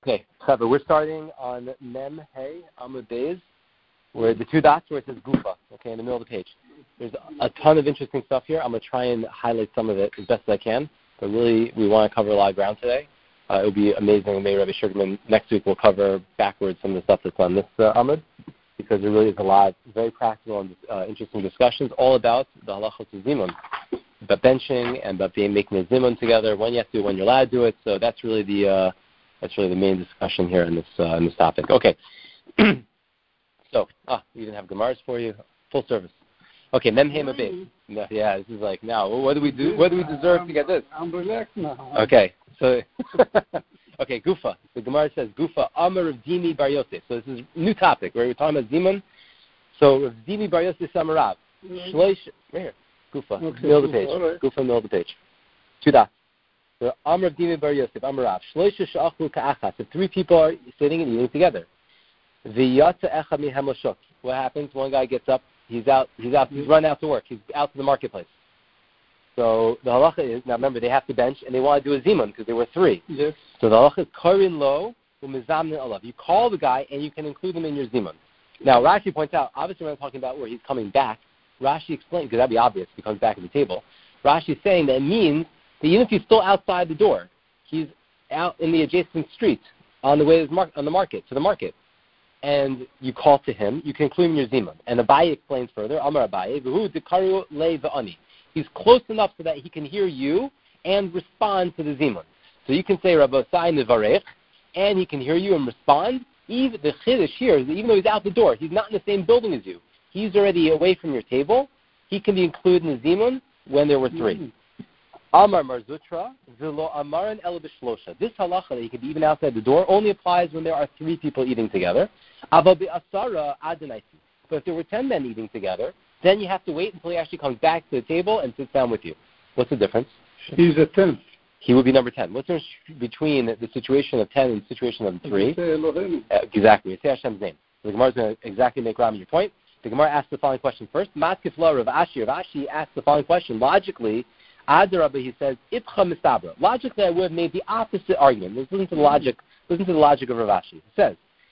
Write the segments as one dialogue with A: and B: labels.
A: Okay, Trevor, we're starting on Mem Hey Amud Beis, where the two dots where it says Gufa, okay, in the middle of the page. There's a ton of interesting stuff here. I'm going to try and highlight some of it as best as I can, but really we want to cover a lot of ground today. It will be amazing. Maybe Rabbi Sugarman next week will cover backwards some of the stuff that's on this Amud, because there really is a lot of very practical and interesting discussions all about the halachos of zimun, about benching and about making a zimun together, when you have to, when you're allowed to do it. So that's really the main discussion here in this topic. Okay. So, we didn't have Gemaras for you. Full service. Okay, Mem Hey Mabez. Yeah, this is like, now, what do we do? What do we deserve to get this?
B: I'm relaxed now.
A: Okay, so, okay, Gufa. The Gemara says, Gufa, Amar Rav Dimi Bar Yosef. So this is a new topic, where we're talking about Zimun. So, Rav Dimi Bar Yosef Samarav. Shloish, right here. Gufa,
B: okay,
A: middle of the page.
B: Right.
A: Gufa, middle of the page. Two dots. So, Amar Rav Dimi Bar Yosef, Amarav. Shloish Sha'achlu Ka'achas. If three people are sitting and eating together. V'yatza Echad Mihem L'shuk. What happens? One guy gets up. He's run out to work. He's out to the marketplace. So the halacha is, now remember, they have to bench, and they want to do a zimun, because there were three.
B: Yes.
A: So the halacha is karin lo u'mizamnin alav. You call the guy, and you can include him in your zimun. Now, Rashi points out, obviously we're not talking about where he's coming back. Rashi explains, because that'd be obvious if he comes back at the table. Rashi is saying that it means that even if he's still outside the door, he's out in the adjacent street on the way to the market. And you call to him, you can include him in your zimun. And Abaye explains further, Amar Abaye, v'hu dekaru le v'ani. He's close enough so that he can hear you and respond to the zimun. So you can say, Rabbosai Nevarech, and he can hear you and respond. Even the chiddush here is that even though he's out the door, he's not in the same building as you. He's already away from your table. He can be included in the zimun when there were three. Amar Marzutra, Zilo Amaran El B'Shlosha. This halacha that he can be even outside the door only applies when there are three people eating together. Ava B'Asara Adonai. But if there were 10 men eating together, then you have to wait until he actually comes back to the table and sits down with you. What's the difference?
B: He's a 10th.
A: He would be number 10. What's the difference between the situation of 10 and the situation of 3? Exactly. It's Hashem's name. The Gemara is going to exactly make Rami your point. The Gemara asks the following question first. Matkifla Rav Ashi. Rav Ashi asks the following question. Logically, Adarabba, he says, Ipcha Mistabra. Logically, I would have made the opposite argument. Listen to the logic of Rav Ashi. It says,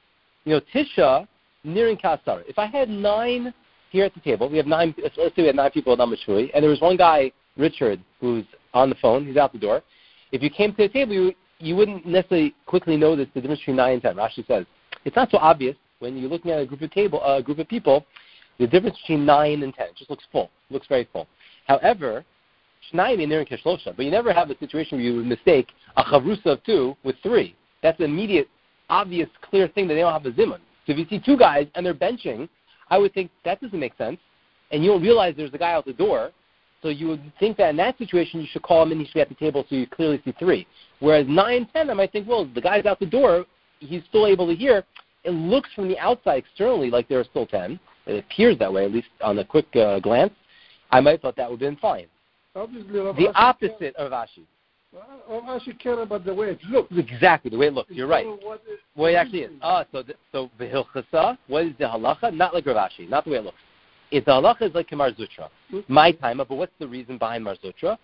A: Tisha, Nirin Kasara. If I had 9 here at the table, we have 9, let's say we had 9 people at Amud Shui, and there was one guy, Richard, who's on the phone, he's out the door. If you came to the table, you wouldn't necessarily quickly notice the difference between 9 and 10. Rashi says, it's not so obvious when you're looking at a group of people, the difference between 9 and 10. It just looks full. It looks very full. However, but you never have a situation where you would mistake a chavrusa of 2 with 3. That's an immediate, obvious, clear thing that they don't have a zimun. So if you see 2 guys and they're benching, I would think that doesn't make sense. And you don't realize there's a guy out the door. So you would think that in that situation you should call him and he should be at the table so you clearly see 3. Whereas 9, 10, I might think, well, the guy's out the door. He's still able to hear. It looks from the outside externally like there are still 10. It appears that way, at least on a quick glance. I might have thought that would have been fine.
B: Obviously,
A: the opposite of Rashi.
B: Rashi care about the way it looks.
A: Exactly, the way it looks. You're right. What it actually is. So v'hilchasa, what is the halacha? Not like Rav Ashi, not the way it looks. If the halacha is like Mar Zutra, my time, but what's the reason behind Mar Zutra?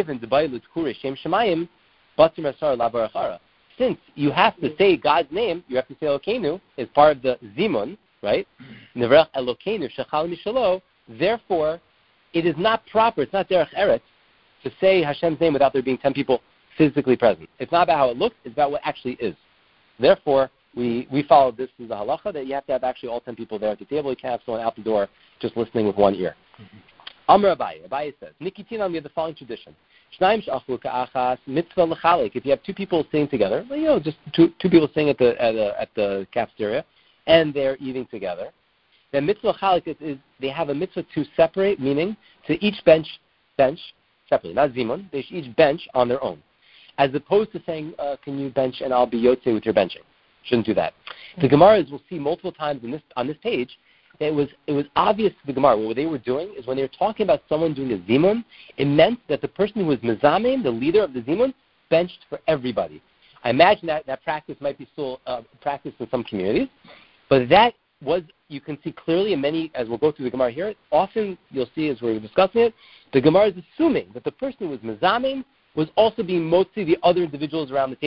A: Since you have to say God's name, you have to say Elokeinu as part of the zimun, right? Nevrach Elokeinu shechal mishalo. Therefore, it is not proper, it's not derech eretz, to say Hashem's name without there being 10 people physically present. It's not about how it looks, it's about what actually is. Therefore, we follow this as the halacha, that you have to have actually all 10 people there at the table. You can't have someone out the door just listening with one ear. Amr Abaye says, Nikitina, we have the following tradition. Mitzvah l'chalik. If you have 2 people sitting together, just two people sitting at the cafeteria, and they're eating together, then mitzvah chalik is they have a mitzvah to separate, meaning to each bench separately, not zimun. They should each bench on their own, as opposed to saying, "Can you bench and I'll be yotze with your benching." Shouldn't do that. The Gemara, we'll see multiple times on this page, that it was obvious to the Gemara what they were doing is when they were talking about someone doing a zimun, it meant that the person who was mezamen, the leader of the zimun, benched for everybody. I imagine that practice might be still practiced in some communities, but that was, you can see clearly in many, as we'll go through the Gemara here, often you'll see as we're discussing it, the Gemara is assuming that the person who was mezamen was also being motzi the other individuals around the table.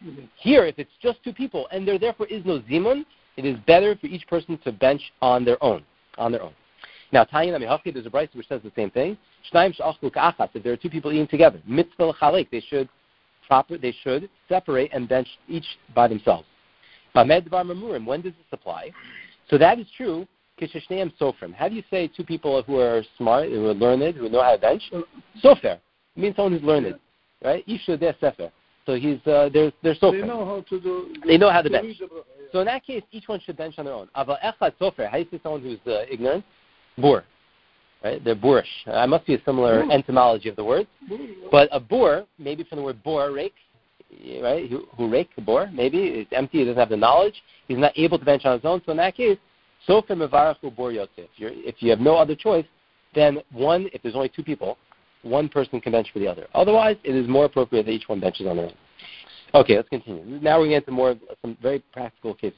A: Here, if it's just two people and there therefore is no zimun, it is better for each person to bench on their own. Now, Tayin Amihafki, there's a brayso which says the same thing. If there are two people eating together, mitzvah l'chalek, they should separate and bench each by themselves. When does this apply? So that is true. Kishashneim sofrim. How do you say two people who are smart, who are learned, who know how to bench? Sofer. It means someone who's learned, right? Isha de sefer. So they're sofer.
B: They know how to do.
A: They know how to bench. So in that case, each one should bench on their own. Aval echad sofer. How do you say someone who's ignorant? Bur. Right? They're boorish. I must be a similar etymology of the word. But a bor, maybe from the word bor, rake, right? Who rake, the bor, maybe. It's empty, he doesn't have the knowledge. He's not able to bench on his own. So in that case, sofer mevarachu bor yosef. If you have no other choice, then if there's only two people, one person can bench for the other. Otherwise, it is more appropriate that each one benches on their own. Okay, let's continue. Now we're going to get into some very practical cases.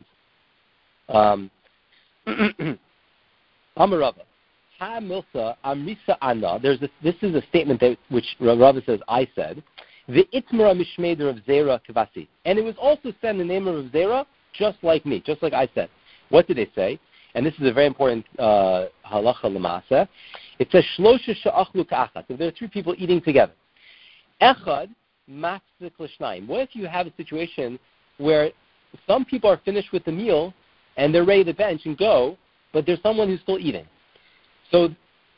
A: Amarava. Ha milsa amrisa anna. This is a statement which Rava says I said. The itmara mishmeder of Zera kavasi. And it was also said in the name of Zera, just like me, just like I said. What did they say? And this is a very important halacha lemasa. It says shlosha she'achlu ka'achat. If there are three people eating together, echad mafzik l'shnayim. What if you have a situation where some people are finished with the meal and they're ready to bench and go, but there's someone who's still eating? So,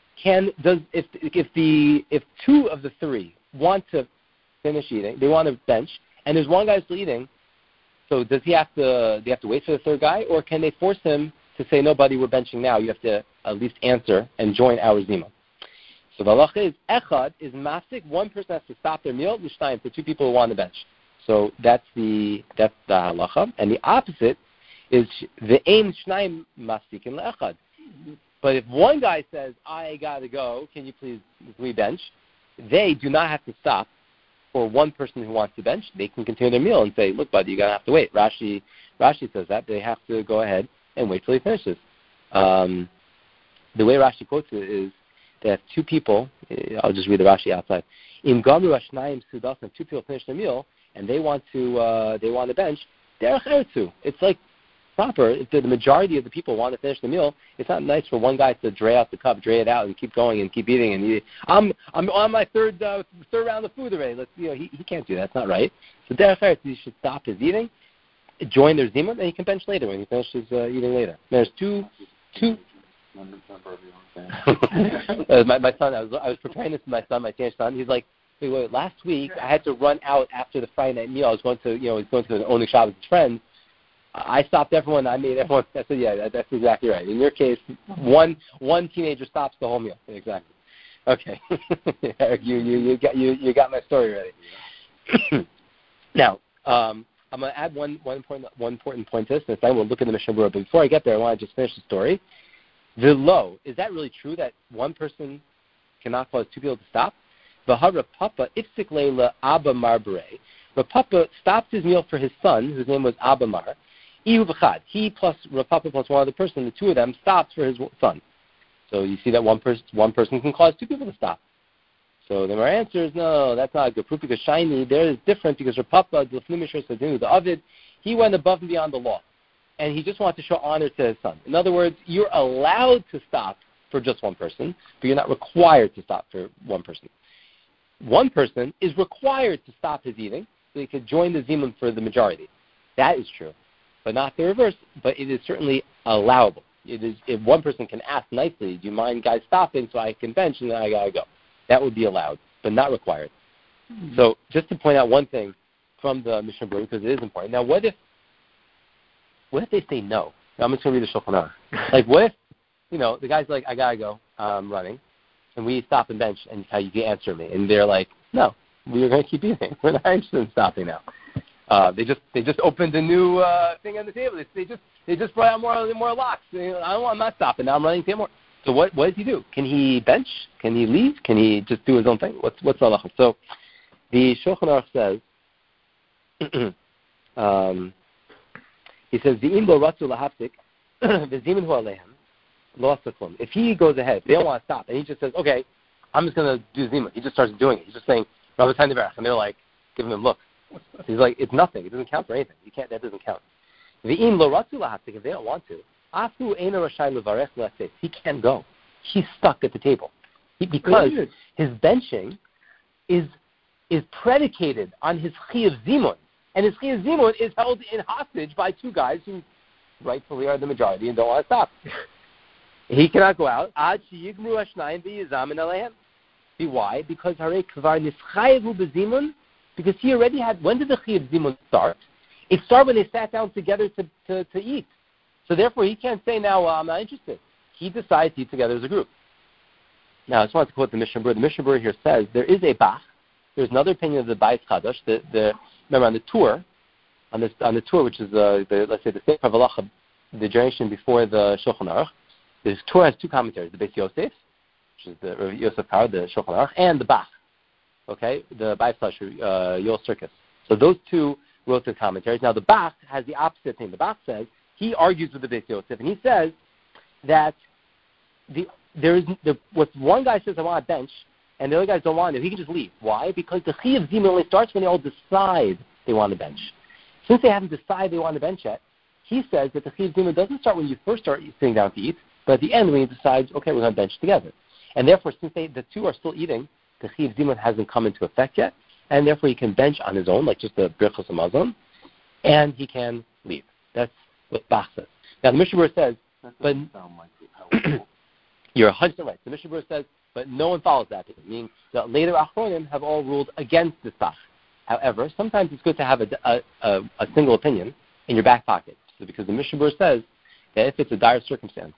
A: if two of the three want to finish eating, they want to bench, and there's one guy still eating, so do they have to wait for the third guy, or can they force him to say, no, buddy, we're benching now, you have to at least answer and join our zima? So the halacha is, echad is mafsik, one person has to stop their meal, l'shnayim, for two people who want to bench. So that's the halacha. And the opposite is, the ein shnayim mafsikin le'echad. But if one guy says, I got to go, can you please bench? They do not have to stop for one person who wants to bench. They can continue their meal and say, look, buddy, you're going to have to wait. Rashi says that. They have to go ahead and wait till he finishes. The way Rashi quotes it is that two people, I'll just read the Rashi outside. In Gamru Ashnayim Sudasim, two people finish their meal and they want to bench, they're chayotzu. It's like proper. If the majority of the people want to finish the meal, it's not nice for one guy to dray out the cup, dray it out, and keep going and keep eating. And I'm on my third round of food already. He can't do that. It's not right. So derech he should stop his eating, join their zima, and he can bench later when he finishes eating later. There's two. My son, I was preparing this for my son, my teenage son. He's like, wait, last week I had to run out after the Friday night meal. I was going to an Only Shabbos with his friends. I stopped everyone. I made everyone. I said, yeah, that's exactly right. In your case, one teenager stops the whole meal. Exactly. Okay. Eric, you got my story ready. Now, I'm going to add one important point to this, and then we'll look at the Mishnah Berurah. But before I get there, I want to just finish the story. The low, is that really true that one person cannot cause two people to stop? V'hara Papa ifsik leila Abba Marbere. Rav Papa stopped his meal for his son, whose name was Abba Mar. He plus Rav Papa plus one other person, the two of them stopped for his son. So you see that one person can cause two people to stop. So then our answer is no, that's not a good proof, because Shiny there is different, because Rav Papa, the Avid, he went above and beyond the law. And he just wanted to show honor to his son. In other words, you're allowed to stop for just one person, but you're not required to stop for one person. One person is required to stop his eating, so he could join the zimun for the majority. That is true, but not the reverse. But it is certainly allowable. It is, if one person can ask nicely, do you mind guys stopping so I can bench and then I got to go? That would be allowed, but not required. Mm-hmm. So just to point out one thing from the Mishnah Berurah, because it is important. Now, what if they say no? Now, I'm just going to read the Shulchan Aruch. Like, what if, the guy's like, I got to go, I'm running, and we stop and bench, and you can answer me. And they're like, no, we're going to keep eating. We're not interested in stopping now. They just opened a new thing on the table. They just brought out more locks. I'm not stopping now. I'm running to more. So what does he do? Can he bench? Can he leave? Can he just do his own thing? What's the halacha? So the Shulchan Aruch says, he says, V'im lo ratzu lahafsik, v'zimin hu alehem, lo asaklum. If he goes ahead, they don't want to stop, and he just says, okay, I'm just going to do zima. He just starts doing it. He's just saying, Rabbi Tani Berach, and they're like, giving him looks. So he's like, it's nothing. It doesn't count for anything. You can't. That doesn't count. V'im lo ratzu lahafsik, if they don't want to, afu eino rashai levarech le'aseh. He can't go. He's stuck at the table because his benching is predicated on his chiyuv zimun, and his chiyuv zimun is held in hostage by two guys who rightfully are the majority and don't want to stop. He cannot go out. Ad sheyigmru hashnayim v'yizamin alehem. Why? Because harei kvar nischayevu bezimun. Because he already had. When did the chiyuv zimun start? It started when they sat down together to eat. So therefore, he can't say now, I'm not interested. He decides to eat together as a group. Now, I just want to quote the Mishnah Berurah. The Mishnah Berurah here says there is a bach. There's another opinion of the Bais Chadash. Remember on the tour, which is let's say the Sefer Halacha, the generation before the Shulchan Aruch. The tour has two commentaries: the Beis Yosef, which is the Rav Yosef Kar, the Shulchan Aruch, and the Bach. Okay, the Bais Chadash, Yoel Circus. So those two wrote the commentaries. Now the Bach has the opposite thing. The Bach says he argues with the Beis Yosef, and he says that what one guy says I want a bench, and the other guys don't want it, he can just leave. Why? Because the chiyuv zimun only starts when they all decide they want a bench. Since they haven't decided they want a bench yet, he says that the chiyuv zimun doesn't start when you first start sitting down to eat, but at the end when you decide, okay, we're going to bench together. And therefore, since the two are still eating, the chiyuv zimun hasn't come into effect yet, and therefore he can bench on his own, like just the Birchos Hamazon, and he can leave. That's what Bach says. Now the Mishnah Berurah says, but you're 100% right. The Mishnah Berurah says, but no one follows that, meaning the later Achronim have all ruled against this Bach. However, sometimes it's good to have a single opinion in your back pocket. So because the Mishnah Berurah says that if it's a dire circumstance,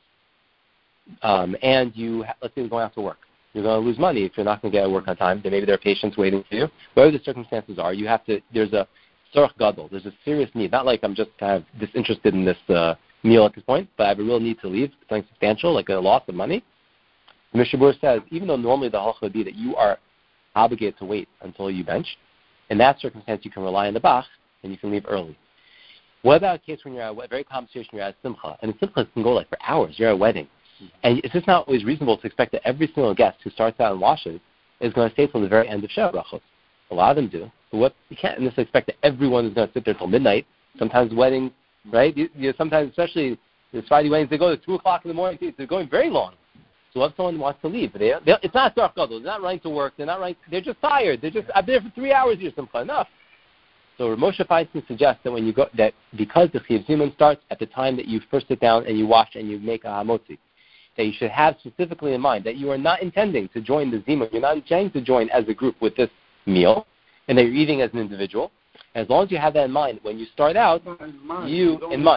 A: and let's say you're going out to work, you're going to lose money if you're not going to get to work on time. Then maybe there are patients waiting for you. Whatever the circumstances are, there's a tzorach gadol. There's a serious need. Not like I'm just kind of disinterested in this meal at this point, but I have a real need to leave, something substantial, like a loss of money. The Mishnah Berurah says, even though normally the halacha would be that you are obligated to wait until you bench, in that circumstance you can rely on the bach and you can leave early. What about a case when you're at a very common situation, you're at simcha, and simcha can go like for hours, you're at a wedding, and it's just not always reasonable to expect that every single guest who starts out and washes is going to stay till the very end of Sheva Brachos. A lot of them do, but you can't necessarily expect that everyone is going to sit there till midnight. Sometimes weddings, right? Sometimes, especially the Friday weddings, they go to 2 o'clock in the morning. They're going very long. So if someone wants to leave, it's not dark gadol. They're not running to work. They're just tired. I've been there for 3 hours here. Simcha, enough. So Moshe Feinstein suggests that when you go, that because the chiyuv zimun starts at the time that you first sit down and you wash and you make a hamotzi, that you should have specifically in mind that you are not intending to join the zimun. You're not intending to join as a group with this meal, and that you're eating as an individual. As long as you have that in mind when you start out, you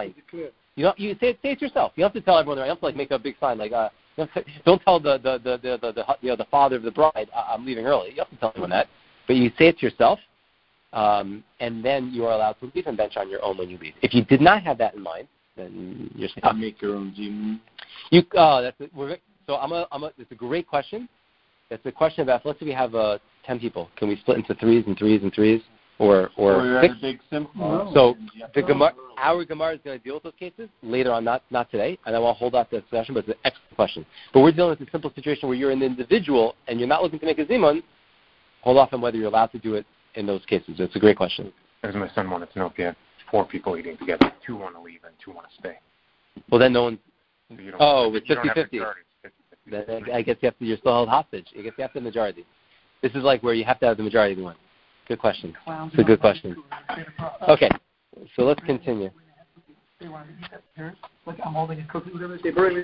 A: say it yourself. You don't have to tell everyone. You don't have to make a big sign like. Don't tell the father of the bride, I'm leaving early. You have to tell anyone that. But you say it to yourself, and then you are allowed to leave and bench on your own when you leave. If you did not have that in mind, then you're stuck.
C: You make your own zimun.
A: It's a great question. It's a question about, let's say we have 10 people. Can we split into threes and threes and threes? Or six?
C: A big simcha.
A: So our Gemara is going to deal with those cases later on, not today, and I want to hold off the discussion, but it's an excellent question. But we're dealing with a simple situation where you're an individual and you're not looking to make a zimun. Hold off on whether you're allowed to do it in those cases. It's a great question.
D: As my son wanted to know, if you have 4 people eating together, 2 want to leave and 2 want to stay.
A: Well, then no one...
D: it's
A: 50-50. Then I guess you're still held hostage. I guess you have the majority. This is like where you have to have the majority of the one. Good question. It's a good question. Okay, so let's continue.
E: Like I'm holding a cookie, whatever.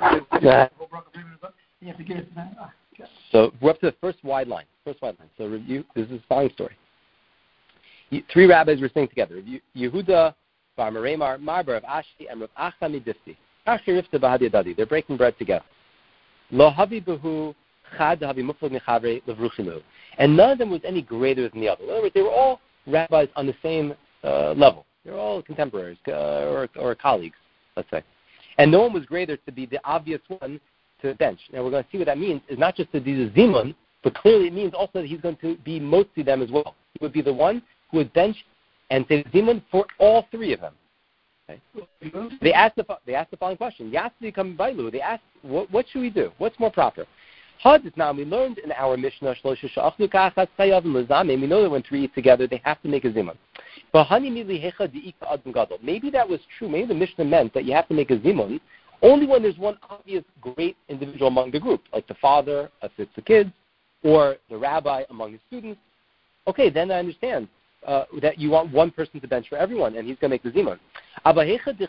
A: So we're up to the first wide line. So review. This is a following story. 3 rabbis were sitting together. Yehuda, Bar Meremar, Marbar of Ashi, and Rav Acha Midifti. Ashi Rifta Bahadi Adadi. They're breaking bread together. Lo Havi Behu Chad Havi Muflag Mechavre Levruchimu. And none of them was any greater than the other. In other words, they were all rabbis on the same level. They were all contemporaries or colleagues, let's say. And no one was greater to be the obvious one to bench. Now we're going to see what that means. Is not just to do the zimun, but clearly it means also that he's going to be motzi them as well. He would be the one who would bench and say zimun for all 3 of them. Okay? They asked the following question. They asked, what should we do? What's more proper? Now, we learned in our Mishnah, we know that when 3 eat together, they have to make a zimun. Maybe that was true. Maybe the Mishnah meant that you have to make a zimun only when there's one obvious great individual among the group, like the father assists the kids, or the rabbi among his students. Okay, then I understand that you want one person to bench for everyone, and he's going to make the zimun. But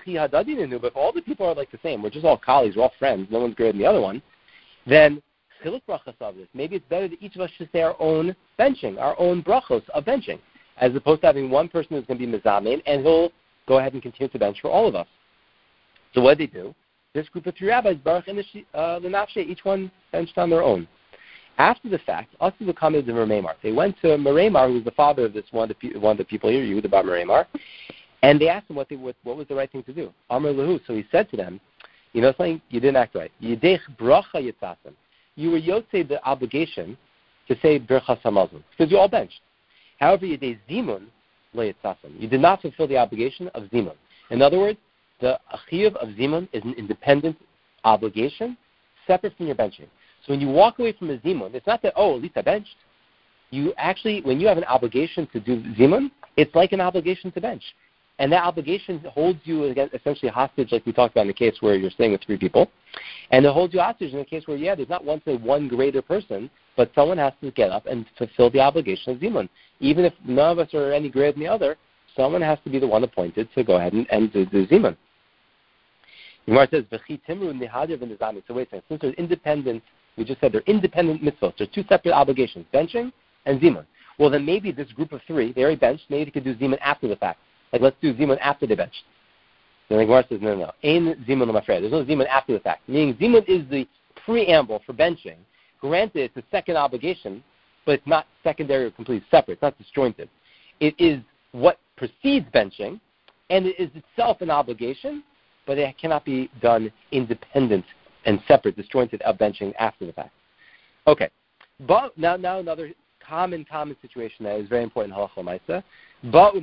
A: if all the people are like the same, we're just all colleagues, we're all friends, no one's greater than the other one, then maybe it's better that each of us should say our own benching, our own brachos of benching, as opposed to having one person who's going to be mezamin, and he'll go ahead and continue to bench for all of us. So what did they do? This group of three rabbis, Baruch and Lenafshe, each one benched on their own. After the fact, also the comment of Meremar. They went to Meremar, who was the father of this one of the people here, Yehuda bar Meremar, and they asked him what was the right thing to do. Amar Lahu. So he said to them, you know something? You didn't act right. Yidech bracha yitzasim. You were yotzei the obligation to say Birchas Hamazon, because you all benched. However, Yidei Zimun lo yitzasim. You did not fulfill the obligation of Zimun. In other words, the chiyuv of Zimun is an independent obligation, separate from your benching. So when you walk away from a Zimun, it's not that, at least I benched. You actually, when you have an obligation to do Zimun, it's like an obligation to bench. And that obligation holds you essentially hostage, like we talked about in the case where you're staying with three people. And it holds you hostage in the case where, there's not one greater person, but someone has to get up and fulfill the obligation of Zimun. Even if none of us are any greater than the other, someone has to be the one appointed to go ahead and do Zimun. Gemara says, so wait a second, since there's independent, we just said they're independent mitzvot, there's two separate obligations, benching and Zimun. Well, then maybe this group of three, they already benched, maybe they could do Zimun after the fact. Like, let's do Zimun after they benched. Then the Gemara says, no. Ein Zimun l'mafreya. There's no Zimun after the fact. Meaning Zimun is the preamble for benching. Granted, it's a second obligation, but it's not secondary or completely separate. It's not disjointed. It is what precedes benching, and it is itself an obligation, but it cannot be done independent and separate, disjointed of benching after the fact. Okay. But now another common situation that is very important in Halacha L'Maisa. What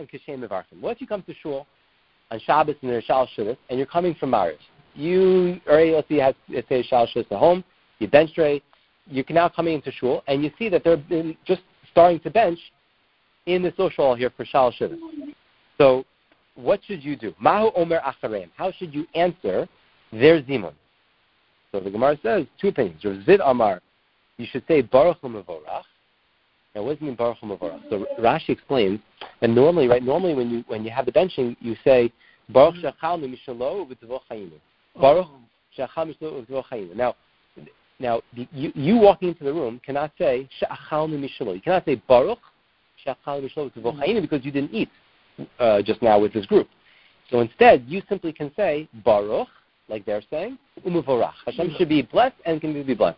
A: if you come to shul on Shabbos and there's Shal Shuvas, and you're coming from Mariv? You already, let's say Shal Shuvas at home, you bench straight, you're now coming into shul, and you see that they're just starting to bench in the social hall here for Shal Shuvas. So what should you do? Mahu Omer Achareim. How should you answer their Zimun? So the Gemara says two opinions. Rav Zid Amar, you should say Baruch L'Mevorach. Now, what does it mean Baruch L'Mevorach? So Rashi explains that normally when you have the benching, you say Baruch Shachalnu Mishalo V'Tavo Chayinu. Baruch Shachalnu Mishalo V'Tavo Chayinu. Now you walking into the room cannot say Shachalnu Mishalo. You cannot say Baruch Shachalnu Mishalo V'Tavo Chayinu because you didn't eat just now with this group. So instead, you simply can say Baruch, like they're saying, U'Mevorach. Hashem should be blessed and can be blessed.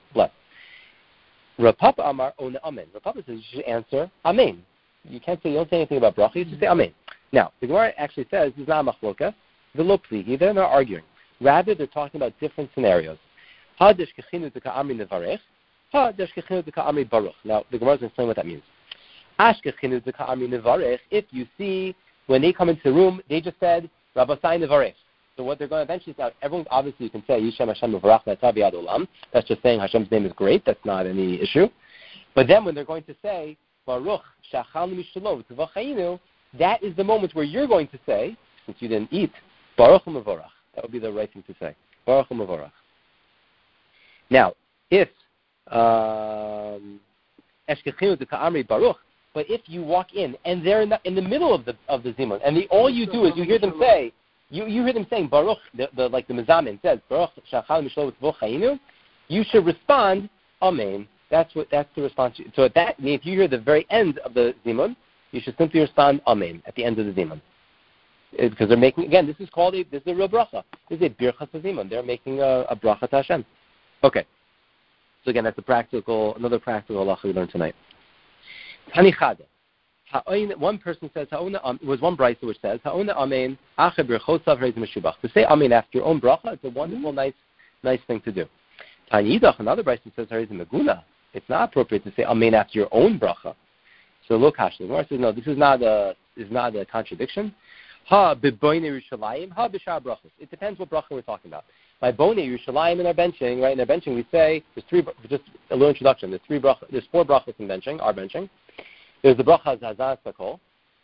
A: Rav Papa Amar Ona Amen. Rav Papa says you should answer Amen. You don't say anything about bracha, you just say Amen. Now, the Gemara actually says this is not a machloka, v'lo plihi, they're not arguing. Rather, they're talking about different scenarios. Ha deshkechinu deka'amri nevarech, ha deshkechinu deka'amri baruch. Now, the Gemara is going to explain what that means. Ashkechinu deka'amri nevarech, if you see, when they come into the room, they just said, Rabbasai nevarech. So what they're going to eventually say, everyone obviously you can say Yishem Hashem Mevarach Natav Yad Olam. That's just saying Hashem's name is great. That's not any issue. But then when they're going to say Baruch Shachalnu Mishalo V'Tavo Chayinu, that is the moment where you're going to say, since you didn't eat, Baruch Mevorach. That would be the right thing to say. Baruch Mevorach. Now, if Eshkechinu Deka'amri Baruch, but if you walk in and they're in the middle of the zimun, and all you do is you hear them say. You hear them saying Baruch, like the Mezamin says, Baruch Shachal Mishlo V'Tavo Chayinu. You should respond Amen. That's the response. So at that, if you hear the very end of the Zimun, you should simply respond Amen at the end of the Zimun, because they're making this is a real bracha. This is a birchas Zimun. They're making a bracha to Hashem. Okay. So again, that's another practical halacha we learned tonight. Tanichada. One person says, it was one brayso which says, Ha'ona Amen, Ache Birchosav Reis Meshubach. To say Amen after your own bracha, it's a wonderful, nice thing to do. Tanidach, another brayso says, Reis Meguna. It's not appropriate to say Amen after your own bracha. So look, Hashem, the Gemara says, no, this is not a contradiction. Ha B'Boine Yerushalayim, Ha B'Shar Brachos. It depends what bracha we're talking about. By Boine Yerushalayim in our benching, right? In our benching, we say there's three. Just a little introduction. There's four brachos in benching. Our benching. There's the bracha Zazan Sakol,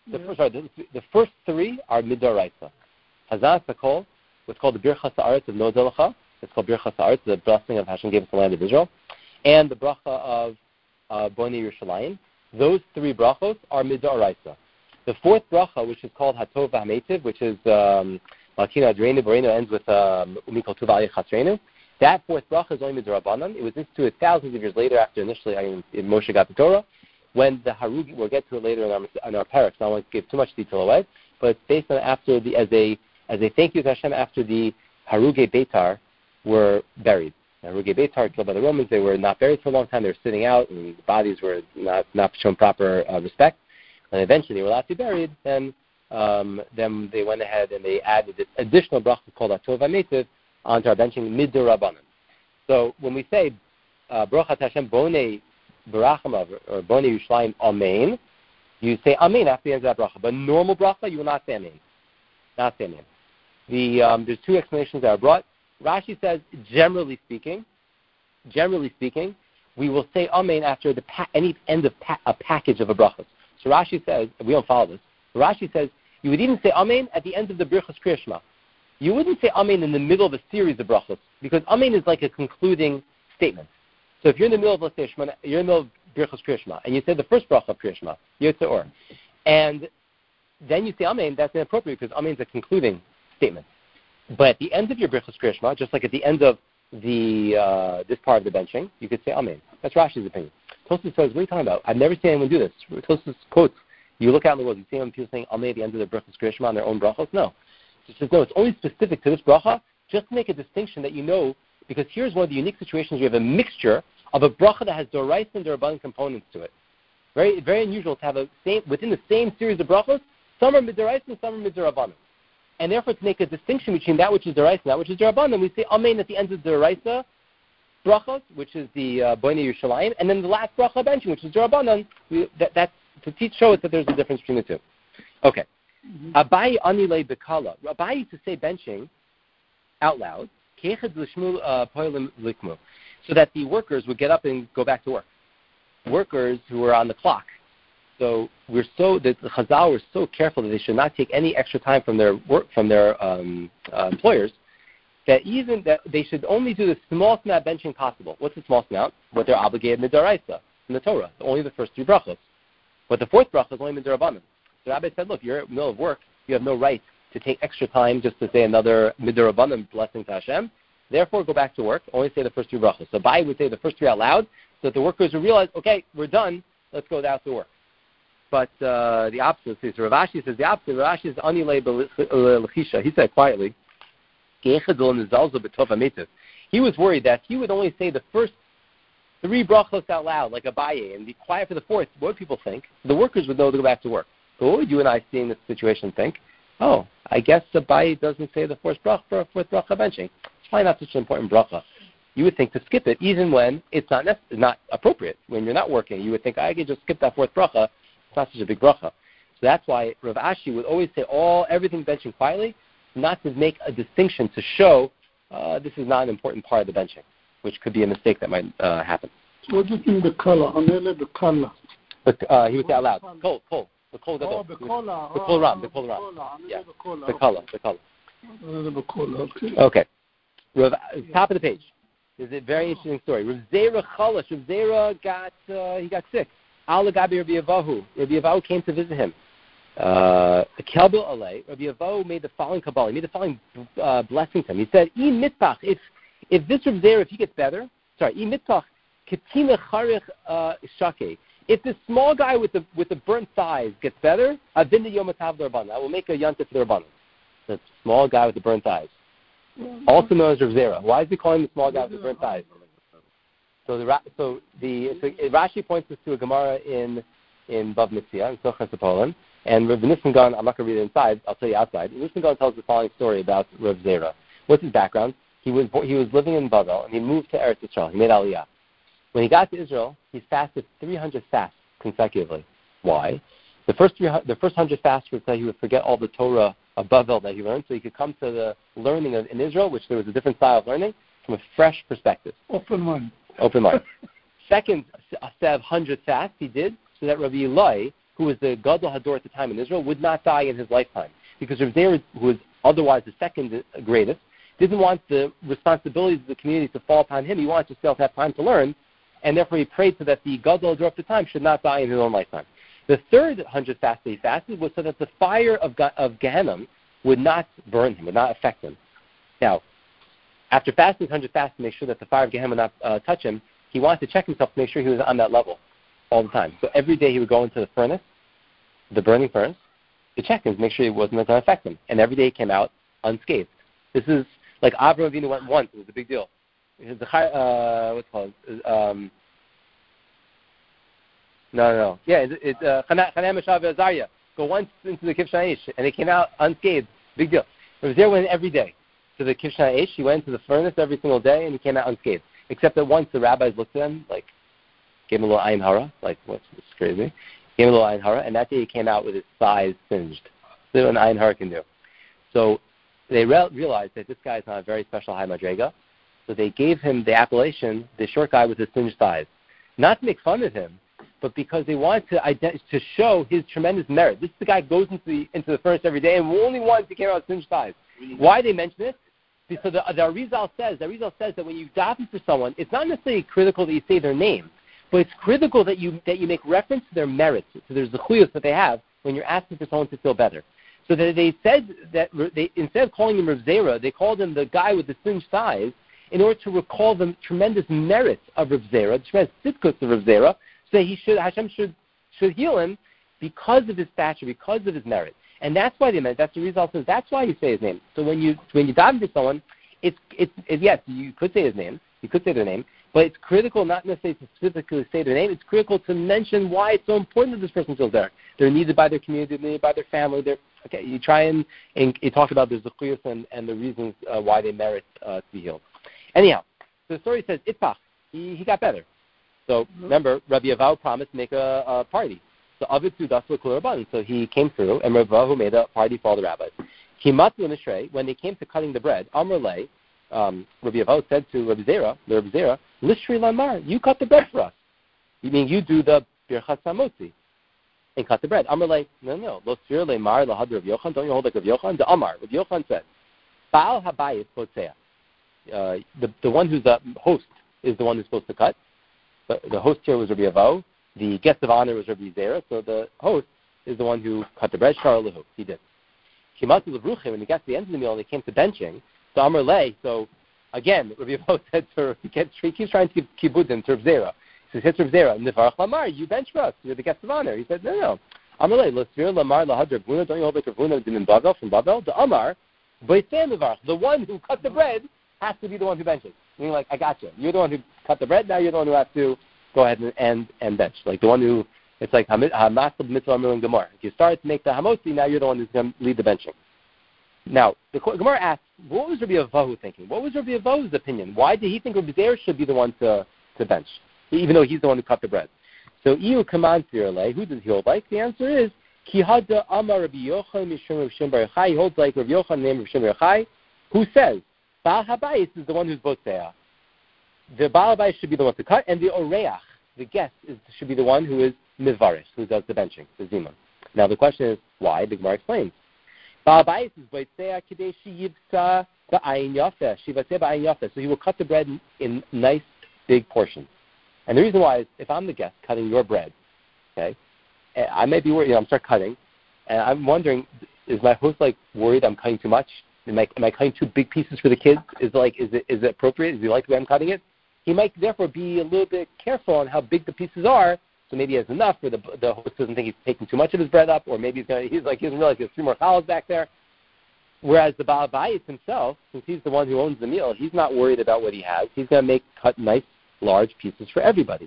A: The first three are midoraisa. Hazan Sakol, what's called the Birchas Haaretz of Nodelacha. It's called Birchas Haaretz, the blessing of Hashem gave us the land of Israel, and the bracha of Bonei Yerushalayim. Those three brachos are midoraisa. The fourth bracha, which is called Hatov V'Hametiv, which is Malkina Adreinu, Borenu ends with Umikol Tuva Chatzreinu. That fourth bracha is only midorabanan. It was instituted thousands of years later after initially Moshe got the Torah. When the Harugi, we'll get to it later in our parak, so I won't give too much detail away, but it's based on after as a thank you to Hashem after the Haruge Beitar were buried. The Haruge Beitar killed by the Romans, they were not buried for a long time, they were sitting out, and the bodies were not shown proper respect. And eventually they were allowed to be buried, then they went ahead and they added this additional bracha called Atov HaMetiv onto our benching Midorabanan. So when we say Brochat Hashem Bonei Barachamav or Bonei Yerushalayim Amen, you say Amen after the end of that bracha. But normal bracha, you will not say Amen. Not say Amen. There's two explanations that are brought. Rashi says, generally speaking, we will say Amen after any end of a package of a brachas. So Rashi says, we don't follow this, Rashi says, you would even say Amen at the end of the Birchas Kriya Shema. You wouldn't say Amen in the middle of a series of brachas, because Amen is like a concluding statement. So if you're in the middle of, let's say, Shema, you're in the middle of Birchas Kriya Shema, and you say the first bracha of Kriya Shema, Yotze Or, and then you say Amen, that's inappropriate, because Amen is a concluding statement. But at the end of your Birchas Kriya Shema, just like at the end of this part of the benching, you could say Amen. That's Rashi's opinion. Tosfos says, what are you talking about? I've never seen anyone do this. Tosfos quotes, you look out in the world, you see people saying Amen at the end of their Birchas Kriya Shema on their own brachos? No. It says, no, it's only specific to this bracha, just to make a distinction that you know, because here's one of the unique situations you have a mixture of a bracha that has doraisa and dorabanan components to it. Very, very unusual to have within the same series of brachos, some are midoraisa and some are midorabanan. And therefore, to make a distinction between that which is doraisa and that which is dorabanan, we say Amen at the end of the doraisa brachos, which is the Bonei Yerushalayim, and then the last bracha benching, which is dorabanan. That's to show us that there's a difference between the two. Okay. Abayi anile bekala. Abayi used to say benching out loud, so that the workers would get up and go back to work. Workers who were on the clock. So the Chazal were so careful that they should not take any extra time from their employers, that they should only do the smallest amount of benching possible. What's the smallest amount? What they're obligated midaraisa in the Torah, only the first three brachos. But the fourth bracha is only midarabanan. So Rabbi said, look, you're in the middle of work, you have no right to take extra time just to say another midarabanan blessing to Hashem. Therefore, go back to work, only say the first three brachos. So Bai would say the first three out loud, so that the workers would realize, okay, we're done, let's go out to work. But the opposite, so Rav Ashi says the opposite. Rav Ashi is anile l'chisha. He said quietly, he was worried that he would only say the first three brachos out loud, like Abaye, and be quiet for the fourth. What would people think? The workers would know to go back to work. But what would you and I, seeing this situation, think? Oh, I guess Abaye doesn't say the fourth bracha benching. It's probably not such an important bracha. You would think to skip it, even when it's not appropriate. When you're not working, you would think, I could just skip that fourth bracha. It's not such a big bracha. So that's why Rav Ashi would always say everything benching quietly, not to make a distinction to show this is not an important part of the benching, which could be a mistake that might happen.
B: So what do you think the color? The color.
A: But he would say out loud, kol. The kol gadol.
B: The kola.
A: The kol ram. Yeah. The color. Okay. Top of the page. There's a very interesting story. Rav Zera Chalash. Rav Zera got sick. Al Gabi Rabbi Yavahu. Rabbi Yavahu came to visit him. Kelbel Alei. Rabbi Yavahu made the following kabbalah. He made the following blessing to him. He said, Mitpach, if this Rav Zera, if he gets better, Mitpach, Ketina Charich Shake. If this small guy with the burnt thighs gets better, Avin the Yom Atav L'Rabbanan. I will make a yontif for the Rabbanan. The small guy with the burnt thighs. Also known as Rav Zera. Why is he calling the small guy with the burnt thighs? So Rashi points us to a Gemara in Bav Mitzia, in Sochas Poland, and Rav Nissan, I'm not going to read it inside, I'll tell you outside. Nissan tells the following story about Rav Zera. What's his background? He was living in Bavel, and he moved to Eretz Yisrael. He made Aliyah. When he got to Israel, he fasted 300 fasts consecutively. Why? The first 100 fasts were so he would forget all the Torah of Bavel that he learned, so he could come to the learning in Israel, which there was a different style of learning, from a fresh perspective.
B: Open mind.
A: Second set of 100 fasts he did so that Rabbi Eloi who was the Gadol Hador at the time in Israel, would not die in his lifetime. Because Rav Zera, who was otherwise the second greatest, didn't want the responsibilities of the community to fall upon him. He wanted to still have time to learn, and therefore he prayed so that the Gadol Hador at the time should not die in his own lifetime. The third 100 fast that he fasted was so that the fire of Gehenna would not burn him, would not affect him. Now, after fasting 100 fasts to make sure that the fire of Gehenna would not touch him, he wanted to check himself to make sure he was on that level all the time. So every day he would go into the furnace, the burning furnace, to check him, to make sure it wasn't going to affect him. And every day he came out unscathed. This is like Avraham Avinu went once. It was a big deal. What's it called? No. Yeah, it's Chanam Meshav Azariah. Go once into the Kivshan Aish, and they came out unscathed. Big deal. Rav Zera went every day to the Kivshan Aish. He went into the furnace every single day, and he came out unscathed. Except that once the rabbis looked at him, like, gave him a little ayin hara, like, what's this crazy? Gave him a little ayin hara, and that day he came out with his thighs singed. That's what an ayin hara can do. So they realized that this guy is not a very special high madrega, so they gave him the appellation, the short guy with the singed thighs. Not to make fun of him, but because they wanted to show his tremendous merit. This is the guy who goes into the furnace every day, and only once he came out with singed thighs. Why they mention this? Because the Arizal says that when you daven for someone, it's not necessarily critical that you say their name, but it's critical that you make reference to their merits, to their zechuyos that they have when you're asking for someone to feel better. So that they said that instead of calling him Rav Zera, they called him the guy with the singed thighs in order to recall the tremendous merits of Rav Zera, the tremendous tzidkus of Rav Zera, so that Hashem should heal him because of his stature, because of his merit. And that's why they meant. That's the result. Says that's why you say his name. So when you daven for someone, it's yes, you could say his name, you could say their name, but it's critical not necessarily to specifically say their name. It's critical to mention why it's so important that this person feels better. They're needed by their community, they're needed by their family. You try and you talk about the zechuyos and the reasons why they merit to be healed. Anyhow, so the story says Itpach, he got better. So remember, Rabbi Avahu promised to make a party. So Avitu Dasla Kularaban. So he came through, and Rabbi Avahu made a party for all the rabbis. Kimatu Nishrei, when they came to cutting the bread, Amr Lei, Rabbi Avahu said to Rabbi Zera, Lishrei Lamar, you cut the bread for us. You mean you do the Birchas Hamotzi and cut the bread. Amr Lei, no. Lo Sir Lemar Lahad Rav Yochanan, don't you hold like Rav Yochanan? The Amar, Rav Yochanan said, Baal Habayis Potzea. The one who's the host is the one who's supposed to cut. But the host here was Rabbi Avahu. The guest of honor was Rabbi Zera. So the host is the one who cut the bread. Sharaluhu. He did. Kimatu Levruchim, when he got to the end of the meal and they came to benching, so Amr Lei, so again, Rabbi Avahu said to he keeps trying to give kibbutz to Rabbi Zera. So he said to Rabbi Zera, Nevarach Lamar, you bench for us. You're the guest of honor. He said, no. Amr Lei, L'svir Lamar Lahad Ravuna, don't you hold like Ravuna Dinim Babel from Babel? The Amar, B'Yisem Nevarach, the one who cut the bread has to be the one who benches. Meaning, like, I got you. You're the one who cut the bread. Now you're the one who has to go ahead and bench. Like the one who, it's like Hamasab Mitzvah Milim Gemara. If you start to make the Hamotzi, now you're the one who's going to lead the benching. Now, the Gemara asks, what was Rabbi Avahu thinking? What was Rabbi Avahu's opinion? Why did he think Rabbi Zera should be the one to bench, even though he's the one who cut the bread? So, Iu Kaman Sirle, who does he hold like? The answer is, Ki Hada Amar Rabbi Yochanan Mishum Rav Shimon Bar Yochai. He holds like Rabbi Yochanan named Rav Shimon Bar Yochai, who says, Baal Habayis is the one who's Botzea. The Baal Habayis should be the one to cut, and the Oreach, the guest, should be the one who is Mivaris, who does the benching, the Zima. Now the question is, why? The Gemara explains. Baal Habayis is Botzea Kidei Sheyivsa Ba'ayin Yafeh. Shivatzeh Ba'ayin Yafeh. So he will cut the bread in nice, big portions. And the reason why is, if I'm the guest cutting your bread, okay, I may be worried, I'm start cutting, and I'm wondering, is my host worried I'm cutting too much? Am I cutting too big pieces for the kids? Is it appropriate? Does he like the way I'm cutting it? He might therefore be a little bit careful on how big the pieces are, so maybe he has enough where the host doesn't think he's taking too much of his bread up, or maybe he doesn't realize there's 3 more challahs back there. Whereas the Baal Bayis himself, since he's the one who owns the meal, he's not worried about what he has. He's going to cut nice, large pieces for everybody.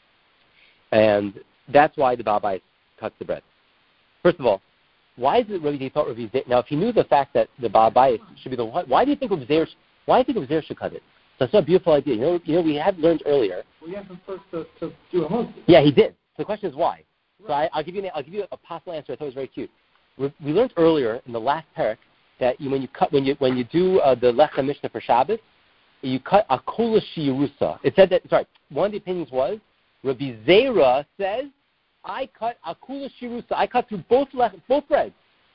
A: And that's why the Baal Bayis cuts the bread. First of all, why is it really he thought Rav Zera? Now, if he knew the fact that the Baal Bayis should be the one, why do you think Rav Zera should cut it? That's a beautiful idea. You know, we had learned earlier.
B: We have him first to do a host.
A: Yeah, he did. So the question is why. Right. So I'll give you a possible answer. I thought it was very cute. We learned earlier in the last parak that when you do the Lechem Mishnah for Shabbos, you cut a kula shirusa. It said that. Sorry, one of the opinions was Rabbi Zera says I cut akula shirusa. I cut through both breads.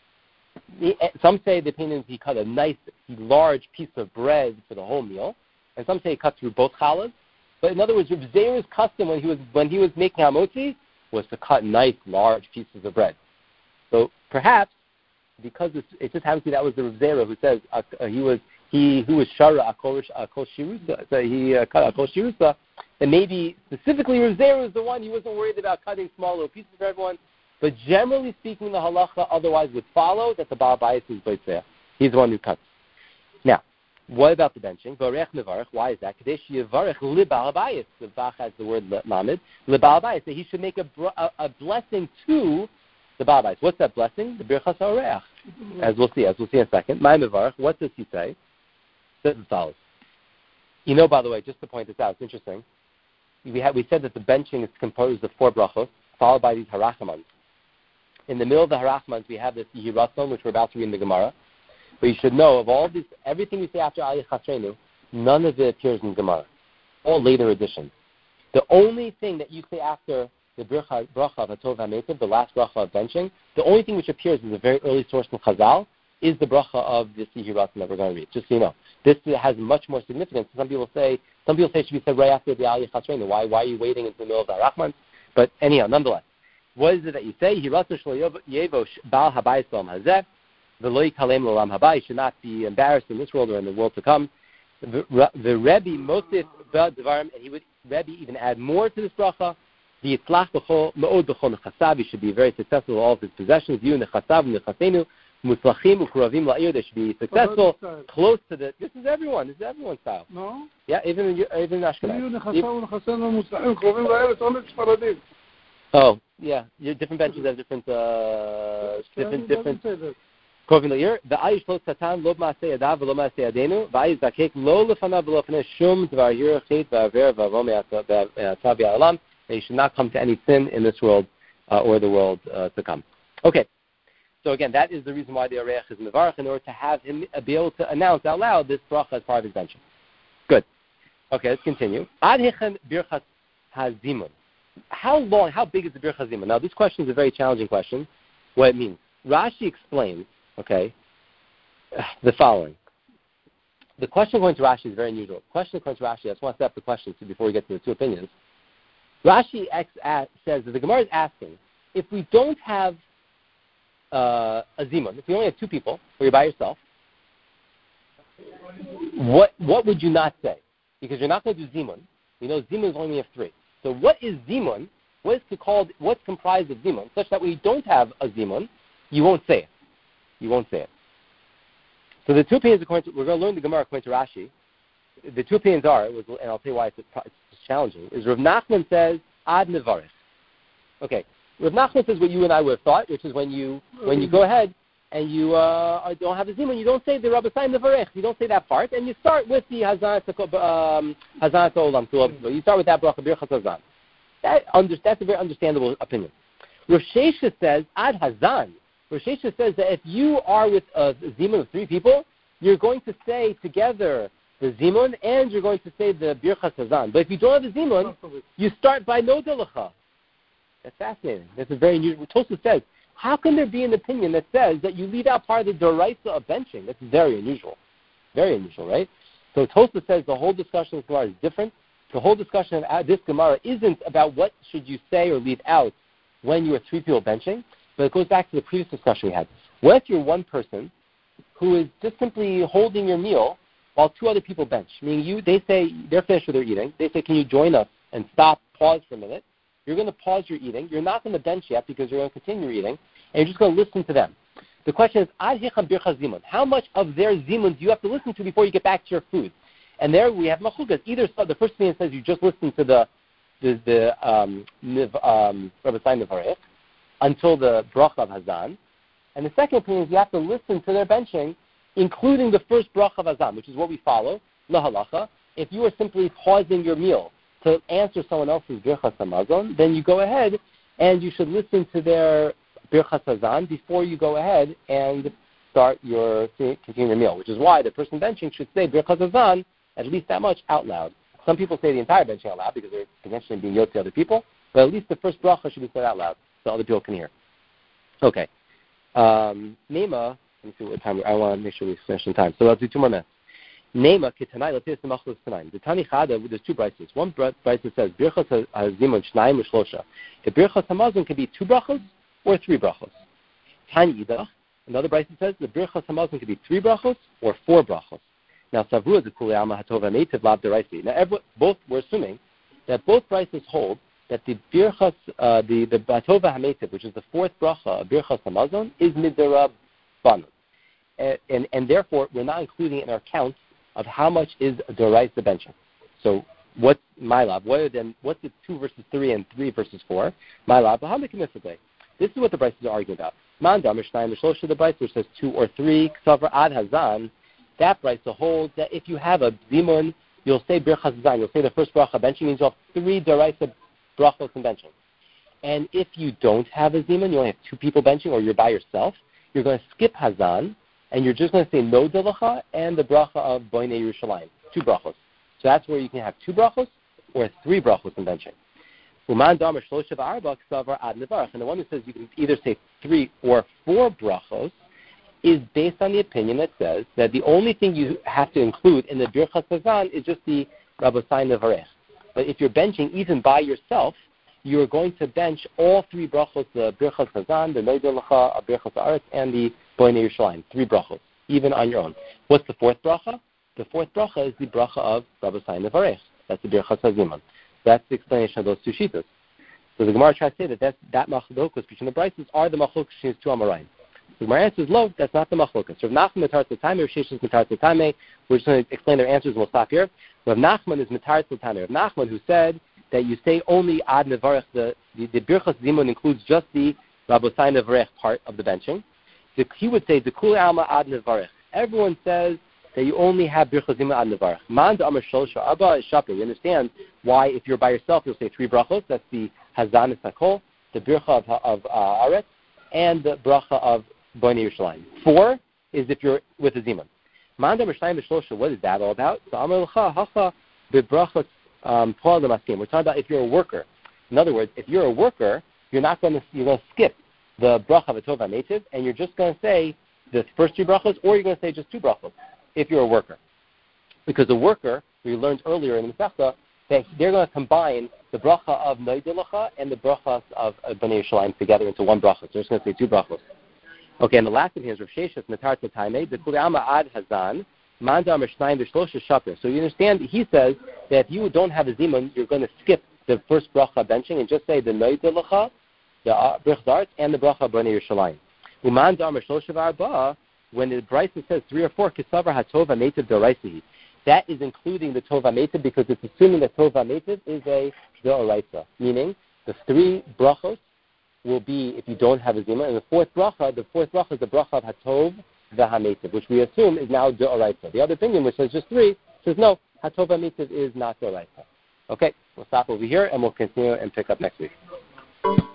A: Some say the opinion is he cut a nice, large piece of bread for the whole meal, and some say he cut through both challahs. But in other words, Reb Zera's custom when he was making hamotzi was to cut nice, large pieces of bread. So perhaps because it just happens to be that was the Reb Zera who says who was shara akol shirusa, so he cut akol shirusa, and maybe specifically Reb Zera was the one he wasn't worried about cutting small little pieces for everyone. But generally speaking, the halacha otherwise would follow that the Baal Bayis is Boitzeh. He's the one who cuts. Now, what about the benching? Varech nevarech. Why is that? Kadesh yevarech li Baal Bayis. The Bach has the word lamed. Li Baal Bayis. So he should make a blessing to the Baal Bayis. What's that blessing? The Birchas HaOreach. As we'll see in a second. My nevarech. What does he say? It says as follows. By the way, just to point this out, it's interesting. We said that the benching is composed of 4 brachos, followed by these harachamans. In the middle of the harachmans, we have this Yihiratzon, which we're about to read in the Gemara. But you should know, of all this, everything we say after Aliyah Chasreinu, none of it appears in the Gemara. All later additions. The only thing that you say after the bracha of Hatov HaMetiv, the last bracha of benching, the only thing which appears is a very early source in Chazal, is the bracha of this Yihiratzon that we're going to read. Just so you know. This has much more significance. Some people say it should be said right after the Aliyah Chasreinu. Why are you waiting until the middle of the harachmans? But anyhow, nonetheless. What is it that you say? Baal habayis l'olam hazeh, v'lo yikalem l'olam haba. You should not be embarrassed in this world or in the world to come. The Rebbe mosif b'dvarim, and Rebbe even add more to this bracha. The yitzlach me'od b'chol nechasav. He should be very successful in all of his possessions. You nechasav nechasenu mutzlachim ukravim la'ir. They should be successful, close to the. This is everyone. This is everyone's style.
B: No.
A: Yeah, even Ashkenaz.
B: You nechasav nechasenu mutzlachim ukravim la'ir. It's only Sfaradim.
A: Oh, yeah. Your different benches have different. Krovin la'ir. The ayish lo satan lo ma'aseh yadav v'lo ma'aseh yadenu. V'ayish zakek lo lefanav v'lo lefnei shum dvar yirachet v'aver v'avo me'atav ya'alam. And you should not come to any sin in this world or the world to come. Okay. So again, that is the reason why the Areach is Mevarach, in order to have him be able to announce out loud this bracha as part of his benching. Good. Okay, let's continue. Ad hechen birchas hazimun. How big is the birchas hazimun? Now, this question is a very challenging question. What it means. Rashi explains, the following. The question according to Rashi is very unusual. The question according to Rashi, I just want to set up the question before we get to the two opinions. Rashi says that the Gemara is asking, if we don't have a zimun, if we only have 2 people, or you're by yourself, what would you not say? Because you're not going to do zimun. We know zimun is only have 3. So what is zimun? What's comprised of zimun? Such that when you don't have a zimun, you won't say it. You won't say it. So the 2 opinions, we're going to learn the Gemara according to Rashi. The 2 opinions are, and I'll tell you why it's challenging, is Rav Nachman says, ad nevarich. Okay. Rav Nachman says what you and I would have thought, which is when you go ahead and you don't have a zimun, you don't say the Rabbi Saim nevarich. You don't say that part, and you start with the Hazan Olam. You start with that bracha, Birchas Hazan. That's a very understandable opinion. Rav Shesha says, ad Hazan. Rav Shesha says that if you are with a zimun of 3 people, you're going to say together the zimun, and you're going to say the Birchas Hazan. But if you don't have the zimun, you start by no delacha. That's fascinating. That's a very unusual. Tosfos says, how can there be an opinion that says that you leave out part of the doraisa of benching? That's very unusual. Very unusual, right? So Tosfos says the whole discussion of Gemara is different. The whole discussion of this Gemara isn't about what should you say or leave out when you are 3 people benching, but it goes back to the previous discussion we had. What if you're one person who is just simply holding your meal while 2 other people bench? Meaning they say they're finished with their eating. They say, can you join us and pause for a minute? You're going to pause your eating. You're not going to bench yet because you're going to continue eating, and you're just going to listen to them. The question is, ad hecham birchas zimun. How much of their zimun do you have to listen to before you get back to your food? And there we have machukas. Either the first opinion says you just listen to the Rabbi Saim nevarich until the bracha of Hazan, and the second opinion is you have to listen to their benching, including the first bracha of Hazan, which is what we follow, la halacha. If you are simply pausing your meal to answer someone else's Birchas Hamazon, then you go ahead and you should listen to their Birchas Hazan before you go ahead and continue your meal, which is why the person benching should say Birchas Hazan at least that much out loud. Some people say the entire benching out loud because they're potentially being yoked to other people, But at least the first bracha should be said out loud so other people can hear. Okay. Nema, let me see what time, I want to make sure we finish in time. So let's do 2 more minutes. Nema, Kitanai, let's hear some Machlos Tanaim. The Tani Chada, there's 2 brises. One brise says, Birchas HaZimon Shnayim V'Shlosha. The Birchas HaMazon can be 2 brachos or 3 brachos. Tani Yidach, another brise says, the Birchas HaMazon can be 3 brachos or 4 brachos. Now, Savru the Kuli Alma Hatova Meitiv Lab Deraisi. Now, both, we're assuming that both brises hold that the Birchas, the Hatova HaMeitiv, which is the 4th bracha of Birchas HaMazon, is Midrabanan. And therefore, we're not including in our count of how much is Doraisa benching. So what's my lab? What's the 2 versus 3 and 3 versus 4? My lab, this is what the brises are arguing about. Manda Mishnayim V'Shlosha, the brise which says 2 or 3, Ksavar Ad Hazan, that brise holds that if you have a zimun, you'll say Birchas Hazan, you'll say the first bracha benching means you'll have 3 Doraisa brachos and benching. And if you don't have a zimun, you only have 2 people benching, or you're by yourself, you're going to skip Hazan, and you're just going to say no delacha and the bracha of Boinei Yerushalayim, 2 brachos. So that's where you can have 2 brachos or 3 brachos in benching. Uman Damar Shlosha V'Arba Ksavar Ad Nevarach. And the one that says you can either say 3 or 4 brachos is based on the opinion that says that the only thing you have to include in the Birchas Hazan is just the Rabosai Nevarech. But if you're benching even by yourself, you're going to bench all 3 brachos, the Birchas Hazan, the Noi Delacha, Birchas Haaretz, and the Boinei Yerushalayim, 3 brachos, even on your own. What's the 4th bracha? The 4th bracha is the bracha of Rabosai Nevarech. That's the Birchas Hazimon. That's the explanation of those 2 shitas. So the Gemara tries to say that machlokas between the brises are the machlokas between 2 Amoraim. The Gemara answers, no, that's not the machlokas. Rav Nachman Mitar Tzatame, Rav Sheshes Mitar Tzatame. We're just going to explain their answers and we'll stop here. Rav Nachman is Mitar Tzatame. Rav Nachman, who said that you say only Ad Nevarech, the Birchas Zimun includes just the Rabosai Nevarech part of the benching. He would say, the Kuli Alma Ad Nevarech. Everyone says that you only have Birchas Zimun Ad Nevarech. Man Amar Sholsha Abba is Shaper. You understand why, if you're by yourself, you'll say 3 brachos. That's the Hazan Esakol, the Bircha of Aretz, and the Bracha of Boinei Yerushalayim. 4 is if you're with a Zimun. Man Amar Shnayim V'Shlosha, what is that all about? So Amar L'cha Hacha B'Brachos Paul the Maskim. We're talking about if you're a worker. In other words, if you're a worker, you're going to skip the bracha of a Tova Meitiv, and you're just going to say the first 3 brachos, or you're going to say just 2 brachos if you're a worker. Because a worker, we learned earlier in the Masechta, that they're going to combine the bracha of Noi Delacha and the brachas of Boinei Yerushalayim together into 1 bracha. So they're just going to say 2 brachos. Okay, and the last of here is Rav Sheshes Mitar Tzatame, the Kuli Alma Ad Hazan, Manda Mishnayim V'Shlosha Shaper. So you understand, he says that if you don't have a zimun, you're going to skip the first bracha benching and just say the Noi Delacha, the Birchas Haaretz, and the bracha of Boinei Yerushalayim. Uman Damar Shlosha V'Arba, when the Brisa says 3 or 4, Kisavar HaTova Meitiv Doraisi. That is including the Tova Meitiv because it's assuming that Tova Meitiv is a Doraisa, meaning the 3 brachos will be if you don't have a zimun, and the 4th bracha is the bracha of HaTov V'Hameitiv, which we assume is now Doraisa. The other opinion, which says just 3, says no, HaTov V'Hameitiv is not Doraisa. Okay, we'll stop over here and we'll continue and pick up next week.